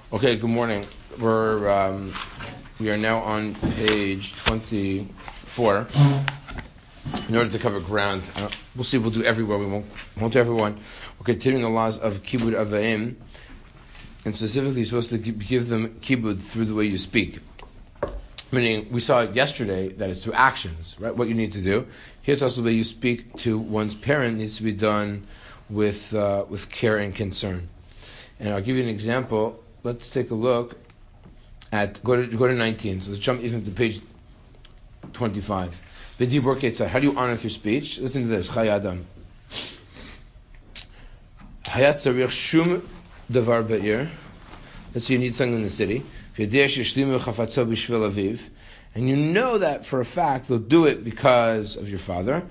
Okay, good morning. We are now on page 24. In order to cover ground, we'll see. We'll do everywhere. We won't do everyone. We're continuing the laws of kibud avayim, and specifically, you're supposed to give them kibud through the way you speak. Meaning, we saw yesterday that it's through actions, right? What you need to do. Here's also the way you speak to one's parent needs to be done with care and concern. And I'll give you an example. Let's take a look at go to 19. So let's jump even to page 25. How do you honor through speech? Listen to this. Chay Adam. Hayat tzarich shum davar ba'ir. Let's say you need something in the city. And you know that for a fact they'll do it because of your father.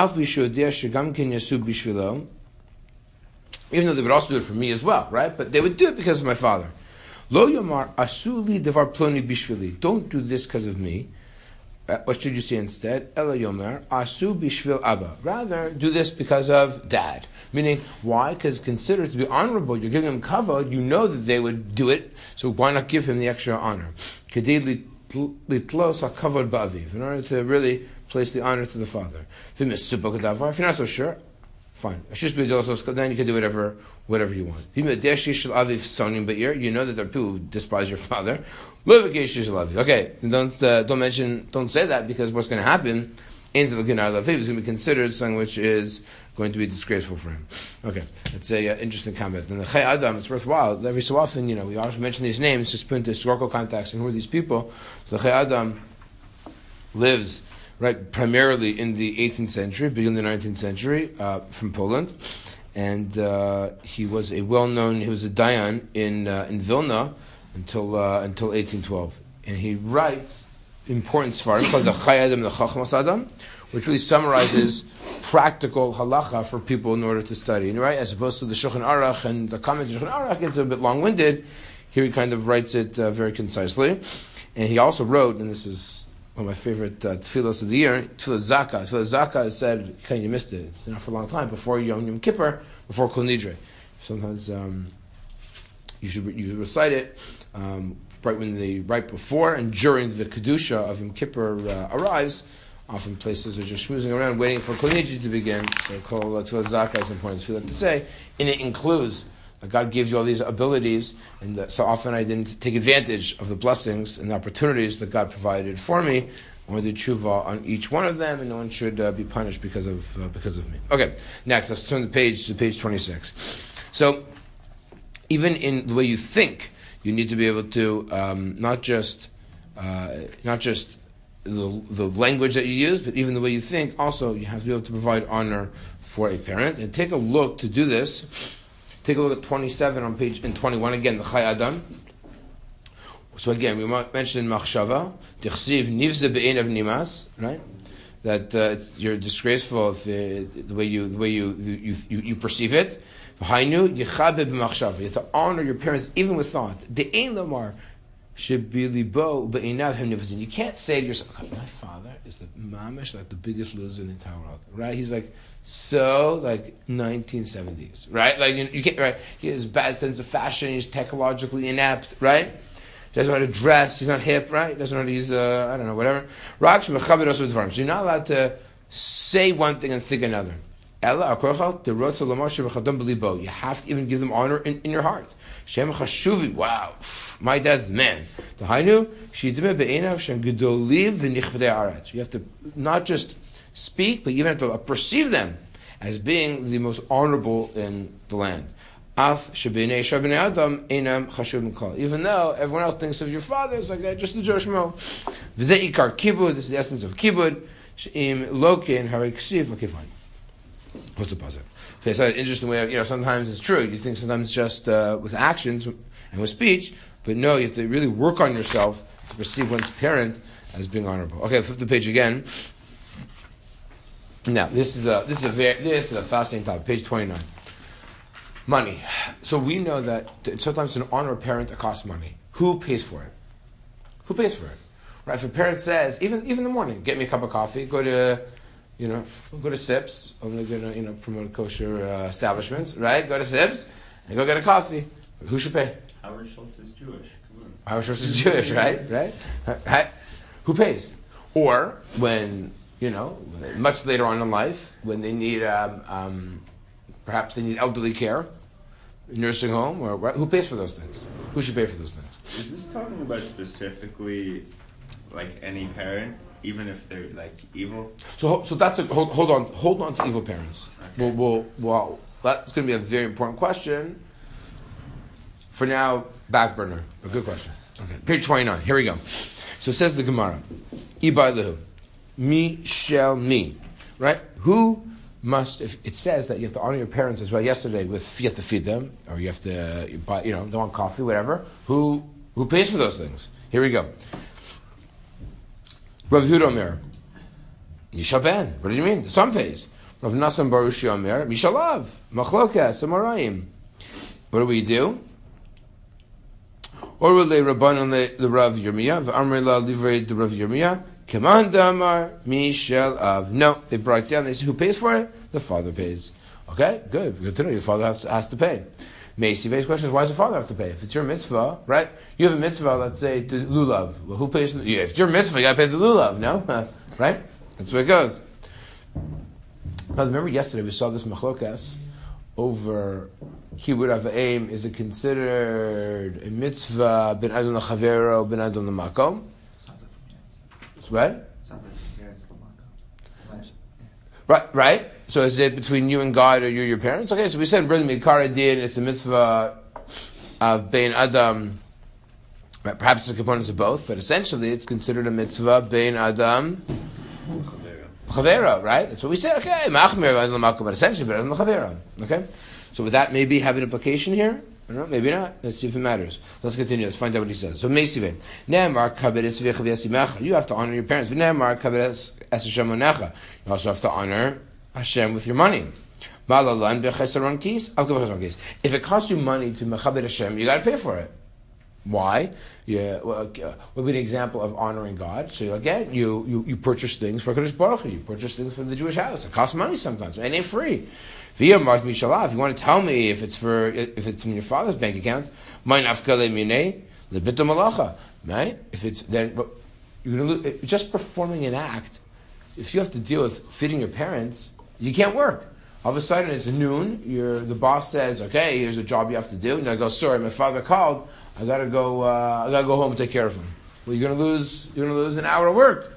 Even though they would also do it for me as well, right? But they would do it because of my father. Lo yomar asuli devar ploni bishvili. Don't do this because of me. What should you say instead? Ela yomar asu bishvil abba. Rather, do this because of dad. Meaning, why? Because consider it to be honorable. You're giving him kavod. You know that they would do it. So why not give him the extra honor? Kedei litlos hakavod ba'aviv. In order to really place the honor to the father. If you're not so sure, fine. Then you can do whatever you want. You know that there are people who despise your father. Okay, don't say that, because what's going to happen is going to be considered something which is going to be disgraceful for him. Okay, it's an interesting comment. And the Chay Adam, it's worthwhile. Every so often, we always mention these names, just put into historical context and who are these people. So the Chay Adam lives primarily in the 18th century, beginning of the 19th century, from Poland, and he was a dayan in Vilna until 1812, and he writes important svarim called the Chay Adam, the Chachmas Adam, which really summarizes practical halacha for people in order to study, right? As opposed to the Shulchan Aruch and the comments of Shulchan Aruch, it's a bit long-winded. Here he kind of writes it very concisely, and he also wrote, and this is one of my favorite tefillos of the year, Tefillah Zaka. Tefillah Zaka is said, you missed it. It's not for a long time, before Yom Kippur, before Kol Nidre. Sometimes you should recite it right before and during the Kedusha of Yom Kippur arrives. Often places are just schmoozing around, waiting for Kol Nidre to begin. So Tefillah Zaka is important tefillah to say. And it includes that God gives you all these abilities, and so often I didn't take advantage of the blessings and the opportunities that God provided for me. I want to do tshuva on each one of them, and no one should be punished because of me. Okay, next, let's turn the page to page 26. So, even in the way you think, you need to be able to not just the language that you use, but even the way you think. Also, you have to be able to provide honor for a parent. And take a look to do this. Take a look at 27 on page 21. Again, the Chay Adam. So again, we mentioned in Machshava, Tichsiv Nivze Be'enav Nimas, right? That you're disgraceful the way you perceive it. Hainu Yechabe B'Machshava. You have to honor your parents even with thought. De'ein Lamar Shebilibo Be'enav Hem Nivzin. You can't say to yourself, my father is the mamish, the biggest loser in the entire world, right? He's 1970s, right? You can't, right? He has a bad sense of fashion. He's technologically inept, right? He doesn't know how to dress. He's not hip, right? He doesn't know how to use, whatever. So you're not allowed to say one thing and think another. You have to even give them honor in your heart. Wow, my dad's the man. You have to not just speak, but you even have to perceive them as being the most honorable in the land. Even though everyone else thinks of your father, it's like just the Josh Mo. This is the essence of kibud. Okay, fine. What's the puzzle? Okay, so an interesting way of, sometimes it's true. You think sometimes just with actions and with speech, but no, you have to really work on yourself to perceive one's parent as being honorable. Okay, flip the page again. Now, this is a fascinating topic. Page 29. Money. So we know that sometimes to honor a parent, it costs money. Who pays for it? Right? If a parent says, even in the morning, get me a cup of coffee, go to Sips. Only going to promote kosher establishments, right? Go to Sips and go get a coffee. Who should pay? How Howard Schultz is Jewish. Howard Schultz is Jewish, right? Who pays? Or when, much later on in life, when they need, perhaps they need elderly care, nursing home, or who pays for those things? Who should pay for those things? Is this talking about specifically, like, any parent, even if they're, like, evil? So that's hold on to evil parents. Okay. Well, that's going to be a very important question. For now, back burner. A good question. Okay. Page 29. Here we go. So it says the Gemara, Ibai lehu, mi shel mi, right? Who must? If it says that you have to honor your parents as well. Yesterday, you have to feed them, or you have to buy, they want coffee, whatever. Who pays for those things? Here we go. Rav Yehuda Omer, Misha Ben. What do you mean? The son pays. Rav Nassan Barushi Omer, Misha Lav, Machlokas, Amarayim. What do we do? Or le Rabbanon le Rav Yirmiyah, v'amrei la livrei the Rav Yirmiyah, Keman damar Mishel Av. No, they brought it down. They say, who pays for it? The father pays. Okay, good to know. Your father has to pay. Macy based question is, why does the father have to pay? If it's your mitzvah, right? You have a mitzvah, let's say, to lulav. Well, who pays? If it's your mitzvah, you got to pay the lulav, no? Right? That's where it goes. Now, remember yesterday we saw this machlokas over Kibud Avayim. Is it considered a mitzvah ben adon l'chavero, ben adon l'makom? It's what? Right. So is it between you and God, or you and your parents? Okay, so we said brother Mikara did. It's a mitzvah of bein adam. Right, perhaps it's components of both, but essentially it's considered a mitzvah bein adam chavera. Right. That's what we said. Okay, machmir l'makom, but essentially bein adam chavera. Okay. So would that maybe have an implication here? I don't know, maybe not. Let's see if it matters. Let's continue. Let's find out what he says. So, Meisive, Ne'emar kabedes v'yechav. You have to honor your parents. Ne'emar kabedes eseshem onecha. You also have to honor Hashem with your money. Malalan b'chesaron kis. If it costs you money to mechabed Hashem, you got to pay for it. Why? Yeah. What would be an example of honoring God? So again, you purchase things for Kadosh Baruch Hu. You purchase things for the Jewish house. It costs money sometimes. It ain't free. If you want to tell me if it's in your father's bank account, right? If it's then you're going to just performing an act. If you have to deal with feeding your parents, you can't work. All of a sudden it's noon. The boss says, "Okay, here's a job you have to do." And I go, "Sorry, my father called. I gotta go home and take care of him." Well, you're gonna lose an hour of work.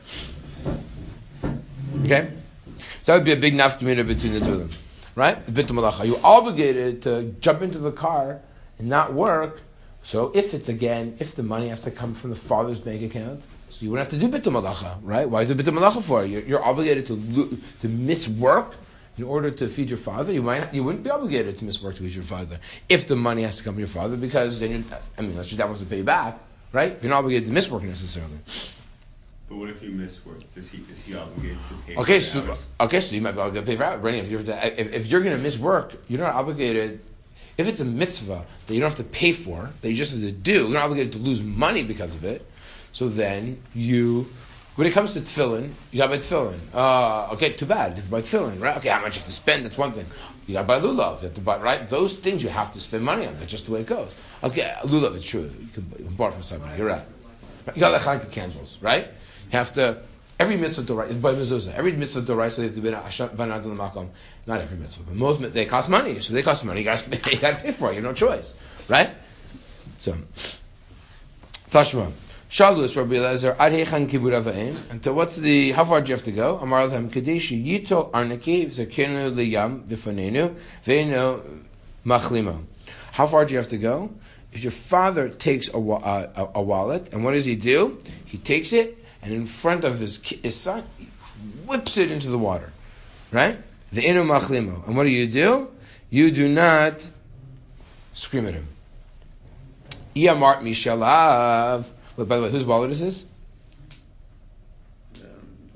Okay, so that would be a big nafkamina between the two of them. Right? The bitul malacha. You're obligated to jump into the car and not work. So if the money has to come from the father's bank account, so you wouldn't have to do bitul malacha, right? Why is the bitul malacha for? You're obligated to miss work in order to feed your father. You wouldn't be obligated to miss work to feed your father if the money has to come from your father, because then unless your dad wants to pay you back, right? You're not obligated to miss work necessarily. But what if you miss work? Is he obligated to pay? So you might be obligated to pay for hours. If you're going to miss work, you're not obligated. If it's a mitzvah that you don't have to pay for, that you just have to do, you're not obligated to lose money because of it. So then when it comes to tefillin, you got to buy tefillin. Okay, too bad. You have to buy tefillin, right? Okay, how much you have to spend? That's one thing. You got to buy lulav. You have to buy, right? Those things you have to spend money on. That's just the way it goes. Okay, lulav, it's true. You can buy it from somebody. You're right. You got to like candles, right? You have to. Every mitzvah Torah is by mezuzah. Every mitzvah Torah, so they have to be banad l'makom. Not every mitzvah, but most they cost money. So they cost money. You got to pay for it. You have no choice, right? So, Tashma, Shalus Rabbi Elazar Ad Heichan Kibud Avayim. And how far do you have to go? Amar Lechem Kadeshi Yitol Arnaki Zakenu Liyam Bifanenu Veino Machlimo. How far do you have to go? If your father takes a wallet, and what does he do? He takes it, and in front of his son, he whips it into the water. Right? The inu machlimo. And what do? You do not scream at him. Iyamart mishalav. But by the way, whose wallet is this? The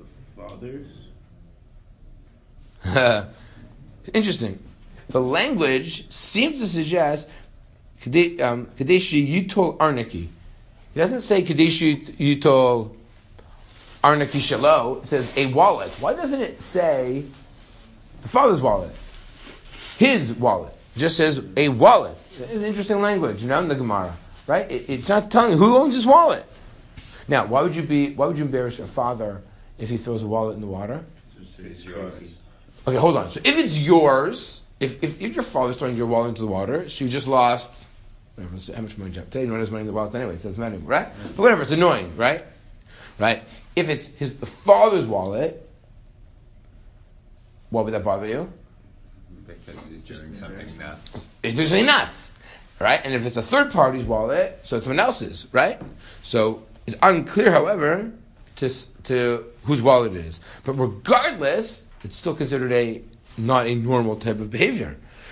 father's. Interesting. The language seems to suggest Kadeshi Yitol Arnaki. It doesn't say Kadeshi Yitol Arnaki Shalo. It says a wallet. Why doesn't it say the father's wallet? His wallet. It just says a wallet. It's an interesting language, in the Gemara. right? It's not telling you who owns his wallet. Now, why would you embarrass a father if he throws a wallet in the water? It's yours. Okay, hold on. So if it's yours, if your father's throwing your wallet into the water, so you just lost, whatever, how much money? Tell you no one has money in the wallet anyway. It doesn't matter anymore, right? But whatever, it's annoying, right? Right? If it's the father's wallet, why would that bother you? Because he's doing something nuts. He's doing something nuts, right? And if it's a third party's wallet, so it's someone else's, right? So it's unclear, however, to whose wallet it is. But regardless, it's still considered not a normal type of behavior.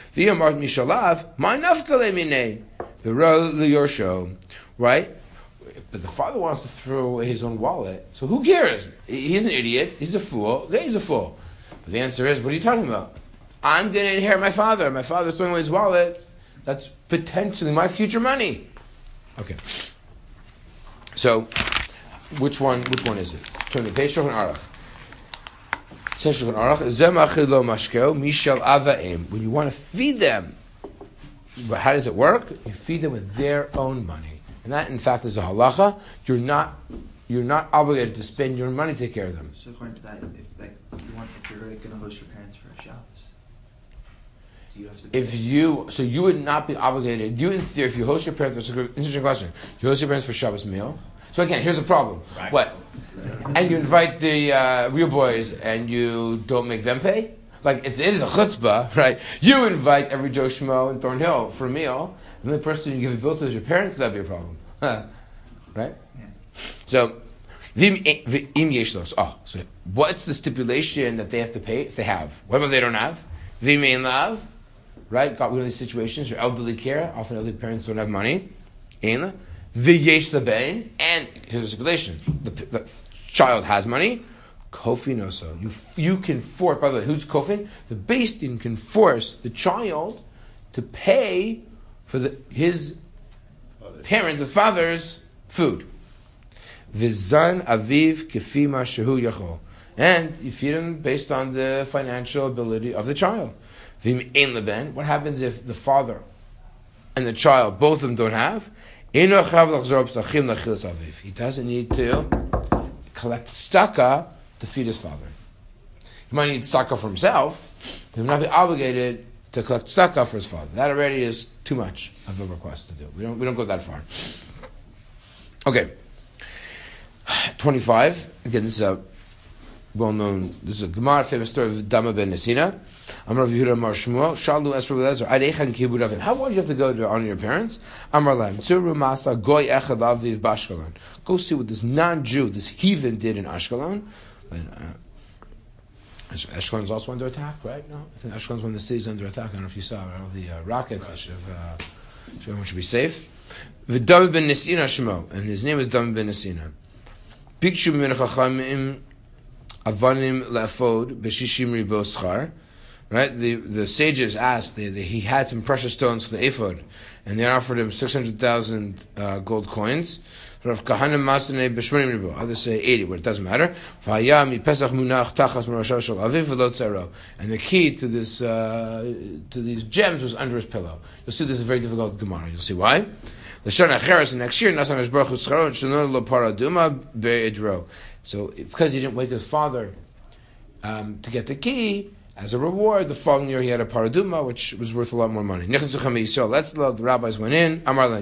Right? But the father wants to throw away his own wallet, so who cares? He's an idiot. He's a fool. Okay, he's a fool. But the answer is, what are you talking about? I'm going to inherit my father. My father's throwing away his wallet. That's potentially my future money. Okay. So, which one is it? Turn the page. Shulchan Aruch. Says Shulchan Aruch, when you want to feed them, but how does it work? You feed them with their own money. And that, in fact, is a halacha. You're not obligated to spend your money to take care of them. So according to that, if you're going to host your parents for a Shabbos, do you have to pay? So you would not be obligated. You, in theory, if you host your parents, that's an interesting question. You host your parents for Shabbos meal. So again, here's the problem. Right. What? And you invite the real boys, and you don't make them pay? Like, it is a chutzpah, right? You invite every Joe Schmo in Thornhill for a meal, and the person you give a bill to is your parents, that'd be a problem. Right? Yeah. So, so what's the stipulation that they have to pay if they have? What about they don't have? Vim ein lav, right? Got one of these situations, your elderly care, often elderly parents don't have money. Ein v'yesh lebein, and here's the stipulation: the child has money. Kofin also. You can force, by the way, who's kofin? The Beis Din can force the child to pay for his parents, the father's food. Vizan aviv kefima shehu yachol. And you feed him based on the financial ability of the child. Vim ein leben. What happens if the father and the child, both of them don't have? He doesn't need to collect tzedakah to feed his father. He might need tzedakah for himself, but he will not be obligated to collect tzedakah for his father. That already is too much of a request to do. We don't go that far. Okay. 25. Again, this is a well-known, this is a Gemara, famous story of Dama ben Nesina. Amar Yehuda Amar Shmuel, Shalu Esra Belezer, Arechan Kibud Avim. How far do you have to go to honor your parents? Amar Lam, Tzuru Masa Goy Echad Aviv Bashkelon. Go see what this non-Jew, this heathen did in Ashkelon. Ashkelon is also under attack, right? No, I think Ashkelon is one of the cities under attack. I don't know if you saw all the rockets. Everyone should be safe. V'Dam ben Nesina Shemo, and his name is Dam ben Nesina. Pikshu min chachamim avanim le'afod b'shishim ribo schar. Right, the sages asked. He had some precious stones for the ephod, and they offered him 600,000 gold coins. Rav Kahanim Masnei b'shmonim ribo. Others say 80, but it doesn't matter. And the key to this to these gems was under his pillow. You'll see this is a very difficult Gemara. You'll see why. Next year, so because he didn't wake his father to get the key, as a reward, the following year he had a paraduma, which was worth a lot more money. The rabbis went in.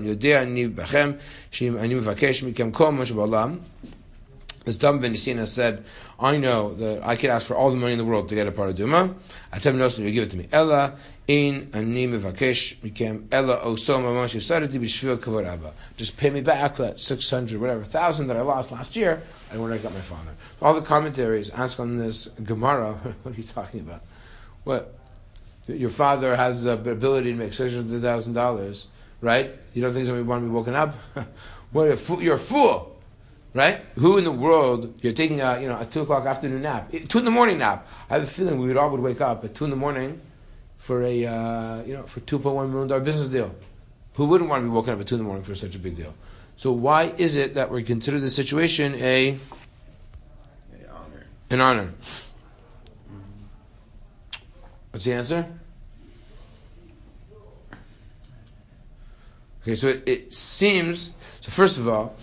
As Dam ben Nesina said, I know that I could ask for all the money in the world to get a paraduma. Atem nosin, you give it to me. Ella in ani mevakesh mikem ella osom amash yisarati b'shvil kavod abba. Just pay me back that 600, whatever, 1,000 that I lost last year, and when I got my father. All the commentaries ask on this Gemara, what are you talking about? What? Your father has the ability to make $600,000, right? You don't think somebody want to be woken up? What? You're a fool. Right? Who in the world, you're taking a 2 o'clock afternoon nap, 2 in the morning nap. I have a feeling we all would wake up at 2 in the morning for a, for $2.1 million business deal. Who wouldn't want to be woken up at 2 in the morning for such a big deal? So why is it that we consider this situation an honor? What's the answer? Okay, so it seems, so first of all,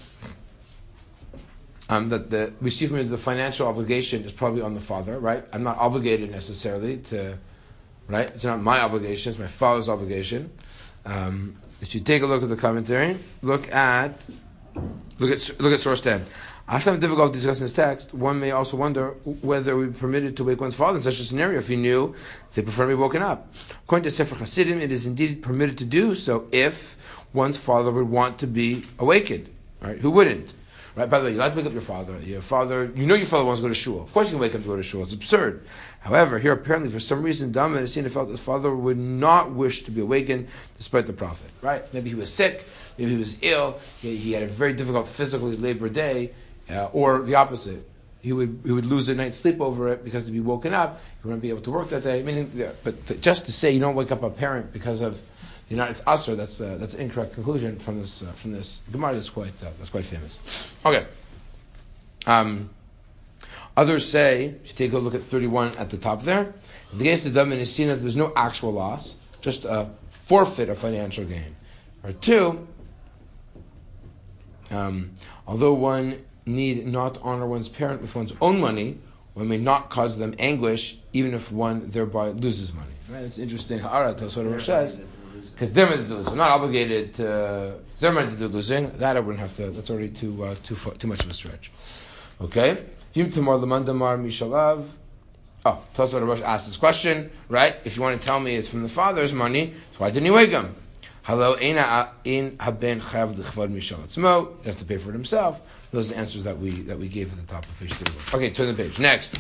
that we see from it the financial obligation is probably on the father, right? I'm not obligated necessarily to, right? It's not my obligation, it's my father's obligation. If you take a look at the commentary, look at source 10. After having difficulty discussing this text, one may also wonder whether we be permitted to wake one's father in such a scenario if he knew they prefer to be woken up. According to Sefer Hasidim, it is indeed permitted to do so if one's father would want to be awakened. Right? Who wouldn't? Right? By the way, you like to wake up your father. Your father wants to go to shul. Of course you can wake him to go to shul. It's absurd. However, here apparently for some reason, Dama and Esina felt his father would not wish to be awakened despite the prophet. Right? Maybe he was sick. Maybe he was ill. He had a very difficult physically labor day. Or the opposite. He would lose a night's sleep over it because he'd be woken up. He wouldn't be able to work that day. Just to say you don't wake up a parent because of it's usher. That's an incorrect conclusion from this Gemara. That's quite famous. Okay. Others say, if you take a look at 31 at the top there, in the case of Dam and Esina, there's no actual loss, just a forfeit of financial gain. Or two, although one need not honor one's parent with one's own money, one may not cause them anguish, even if one thereby loses money. Right? It's interesting. Ha'ara Tosfot says, because they're meant to lose. I'm not obligated to. They're meant to do losing. That I wouldn't have to. That's already too much of a stretch. Okay. Tosfot Rosh asked this question, right? If you want to tell me it's from the father's money, so why didn't he wake him? Hello, in haben chayav l'chvod mishal atzmo. You have to pay for it himself. Those are the answers that we gave at the top of page 31. Okay, turn the page. Next.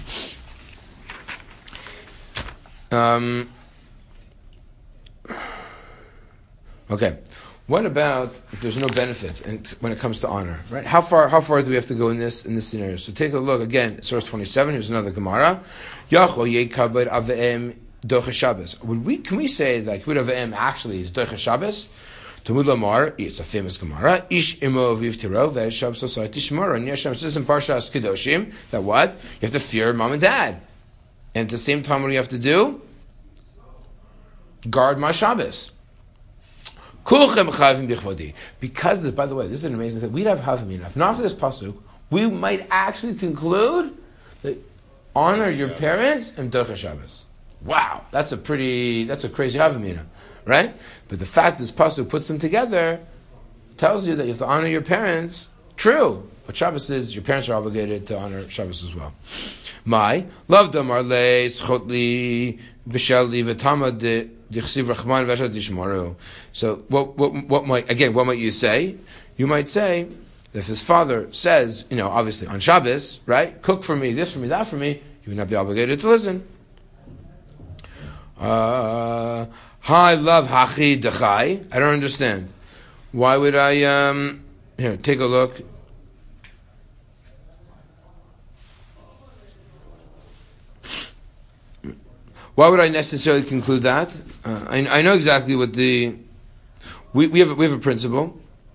Okay. What about if there's no benefit and when it comes to honor? Right? How far do we have to go in this scenario? So take a look again. Source 27. Here's another Gemara. Yachol yekabed aveim doche Shabbos. Can we say that Kibud Avim actually is doche Shabbos? Talmud Lamar, it's a famous Gemara. Ish imo v'ivtiro ve'eshab sosai tishmara. And Yeshem says in Parshas Kedoshim that what? You have to fear mom and dad. And at the same time, what do you have to do? Guard my Shabbos. Kulchem chavim bichvodi. Because, by the way, this is an amazing thing. We'd have havim. If not for this pasuk, we might actually conclude that honor your parents and doche Shabbos. Wow, that's a crazy havamina, right? But the fact that this pasuk puts them together tells you that you have to honor your parents. True, but Shabbos is your parents are obligated to honor Shabbos as well. My love damar le schotli b'shali v'tama dichsiv rachman v'ashad dishmaru. So what might you say? You might say that if his father says, obviously on Shabbos, right, cook for me, this for me, that for me, you would not be obligated to listen. Hi, love hachi dechai. I don't understand. Why would I? Here, take a look. Why would I necessarily conclude that? I know exactly what we have a principle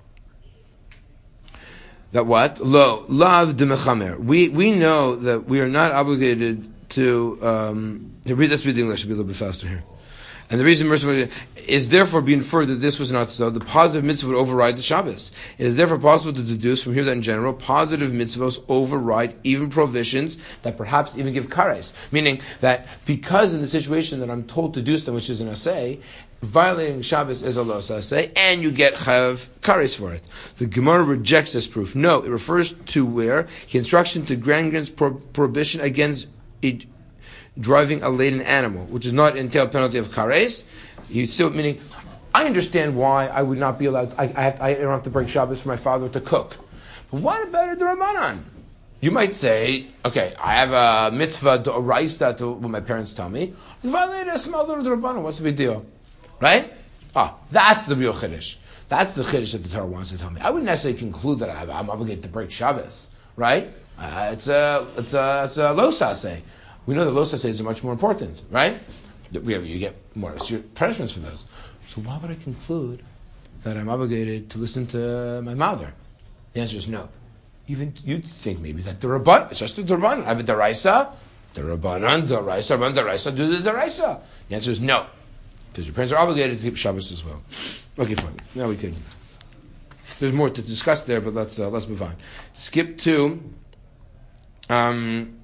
that what love de mechamer. We know that we are not obligated to let's read the English. Should be a little bit faster here. And the reason is therefore be inferred that this was not so. The positive mitzvah would override the Shabbos. It is therefore possible to deduce from here that in general, positive mitzvahs override even prohibitions that perhaps even give kares. Meaning that because in the situation that I'm told to do something, which is an asay, violating Shabbos is a los asay, and you get chayav kares for it. The Gemara rejects this proof. No, it refers to where the instruction to grandparents' prohibition against driving a laden animal, which does not entail penalty of kares. He's still meaning, I understand why I would not be allowed. I don't have to break Shabbos for my father to cook. But what about a d'Rabbanan? You might say, okay, I have a mitzvah d'oraisa to what my parents tell me. You violated a small little d'Rabbanan. What's the big deal, right? That's the real chiddush. That's the chiddush that the Torah wants to tell me. I wouldn't necessarily conclude that I'm obligated to break Shabbos, right? It's a losaseh. We know that losasehs are much more important, right? You get more punishments for those. So why would I conclude that I'm obligated to listen to my mother? The answer is no. Even you'd think maybe that the Rabban, it's just the Rabban. I have a deraisa, the Rabbanan, deraisa, run deraisa, do the deraisa. The answer is no. Because your parents are obligated to keep Shabbos as well. Okay, fine. Now we could. There's more to discuss there, but let's move on. Skip to. Turn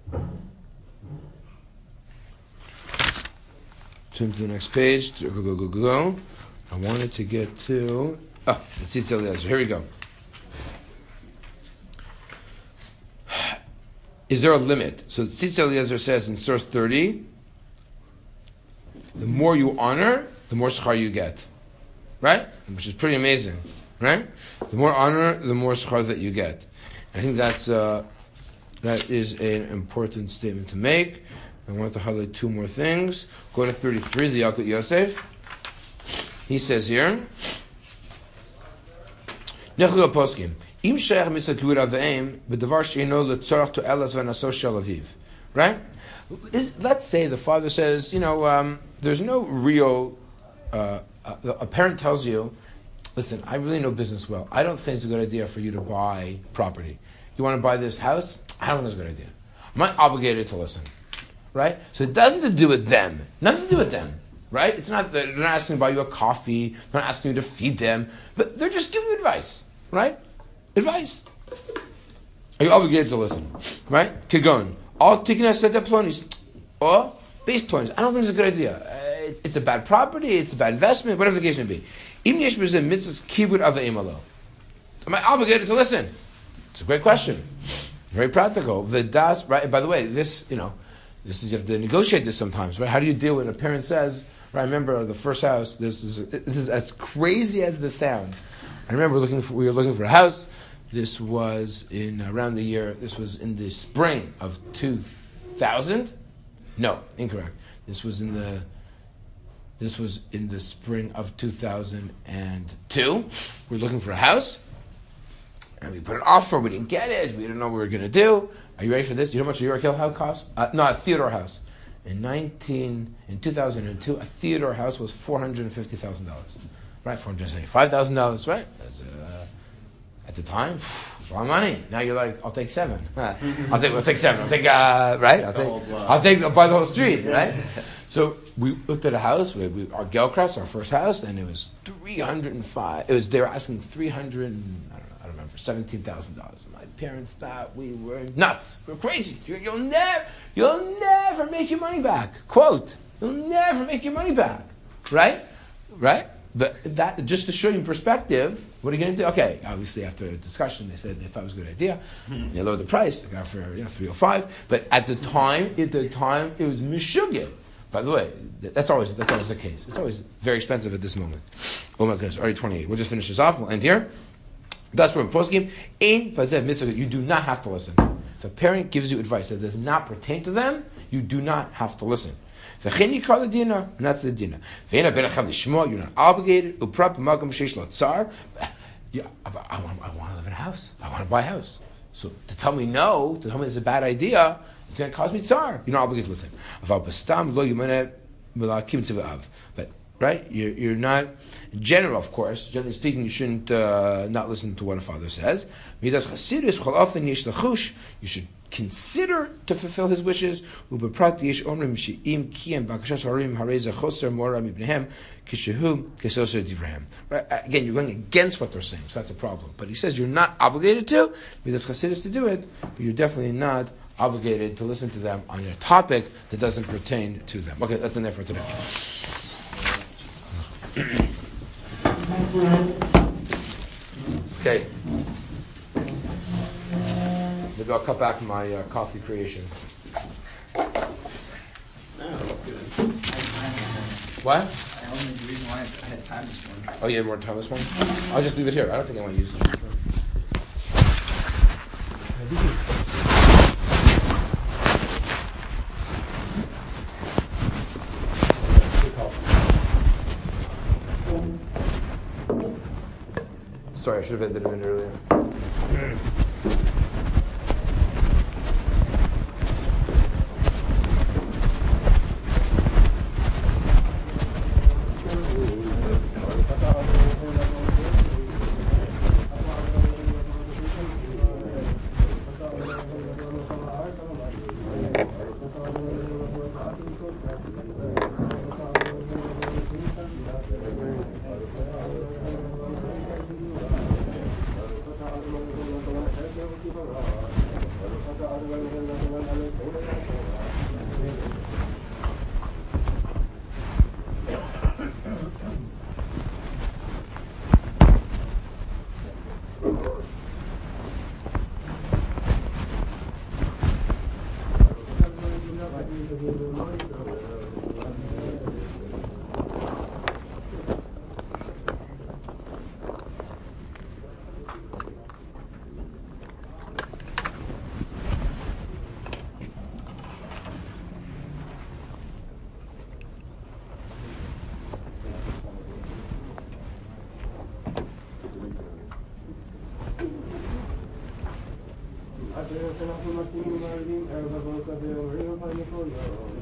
to the next page. Go. I wanted to get to. The Tzitz Eliezer. Here we go. Is there a limit? So Tzitz Eliezer says in source 30, the more you honor, the more schar you get. Right? Which is pretty amazing. Right? The more honor, the more schar that you get. I think that is an important statement to make. I want to highlight two more things. Go to 33, the Yalkut Yosef. He says here, Nechlu Poskim. Right? Let's say the father says, there's no real. A parent tells you, listen, I really know business well. I don't think it's a good idea for you to buy property. You want to buy this house? I don't think it's a good idea. I'm not obligated to listen. Right? So it doesn't have to do with them. Nothing to do with them. Right? It's not that they're not asking to buy you a coffee. They're not asking you to feed them. But they're just giving you advice. Right? Advice. Are you obligated to listen? Right? Kigon. All tikkun plonis. Or base plonis. I don't think it's a good idea. It's a bad property. It's a bad investment. Whatever the case may be. Even yesh b'zeh mitzvahs kibud avayim alo. Am I obligated to listen? It's a great question. Very practical. V'das. Right. By the way, this is you have to negotiate this sometimes. Right? How do you deal when a parent says, right? I remember the first house. This is as crazy as this sounds. I remember we were looking for a house. This was around the year. This was in the spring of 2000. No, incorrect. This was in the spring of 2002. We're looking for a house, and we put an offer. We didn't get it. We didn't know what we were going to do. Are you ready for this? Do you know how much a York house cost? No, a Theodore house. In 2002, a Theodore house was $450,000. Right, $475,000. Right, at the time, a lot of money. Now you're like, I'll take seven. I'll take seven. I'll take right. I'll buy the whole street. Right. So we looked at a house. Our Gelkras, our first house, and it was $305. They were asking $300. I don't remember $17,000. My parents thought we were nuts. We're crazy. You'll never make your money back. Quote. You'll never make your money back. Right. But that, just to show you in perspective, what are you going to do? Okay, obviously after a discussion, they said they thought it was a good idea. They lowered the price. They got it for $305. But at the time, it was mishugit. By the way, that's always the case. It's always very expensive at this moment. Oh my goodness, already 28. We'll just finish this off. We'll end here. That's where poskim ein fazev mitzvah. You do not have to listen. If a parent gives you advice that does not pertain to them, you do not have to listen. And that's the dinner. You're not obligated. I want to live in a house. I want to buy a house. So to tell me no, to tell me it's a bad idea, it's going to cause me tsar. You're not obligated to listen. But right, you're not. In general, of course, generally speaking, you shouldn't not listen to what a father says. You should consider to fulfill his wishes. Again, you're going against what they're saying, so that's a problem. But he says you're not obligated to, because chassidus to do it, but you're definitely not obligated to listen to them on a topic that doesn't pertain to them. Okay, that's enough for today. Okay. Maybe I'll cut back my coffee creation. What? The reason why I had time this morning. Oh, you had more time this morning? I'll just leave it here. I don't think I want to use it. Sorry, I should have ended it in earlier. שאנחנו מתאימים ומערבים ערב הבוקר ואומרים אותנו כל יום.